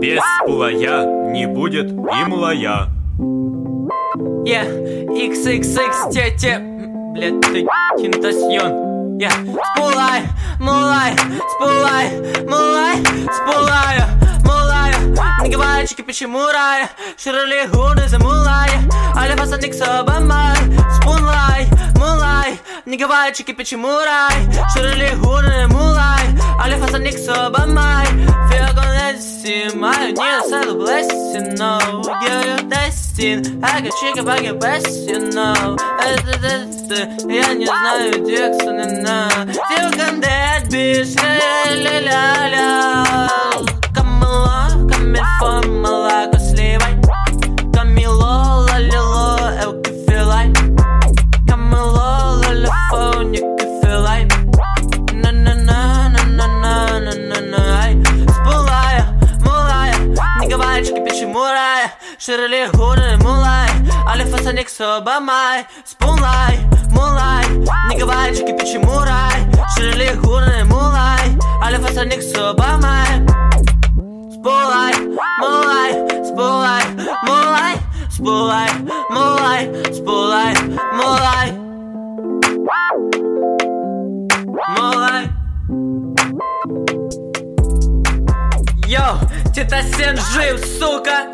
Без пулая не будет и мулая. XXX тете. Блядь, ты Тентасьон. Спулай, мулай, спулай, мулай, спулая, мулая. Не говорите, почему рая. Широли гуны за мулая. Але пацаник собамай. Спулай, мулай. Не говорите, почему рай. Широли гуны мулай. Але пацаник собамай. Feel gonna see my new side of blessing. No, you're destined. I got chicken by your best, you know. Я не знаю Диксона, но Feel gonna bitch, ля-ля-ля-ля. Камила, камильфон, молоко сливай. Камило, ла-ля-ло, элкифилай. Камило, ла-ля-фон, якифилай. На-на-на-на-на-на-на-на-на. Спулая, мулая, не говорите, почему рая. Широли гуны мулай, але пацаник собамай. Спулай, мулай, не говорите, почему рай. Широли гуны мулай, але пацаник собамай. Спулай, мулай, спулай, мулай, спулай, мулай, спулай, мулай, мулай. Йоу, Тентасьон жив, сука.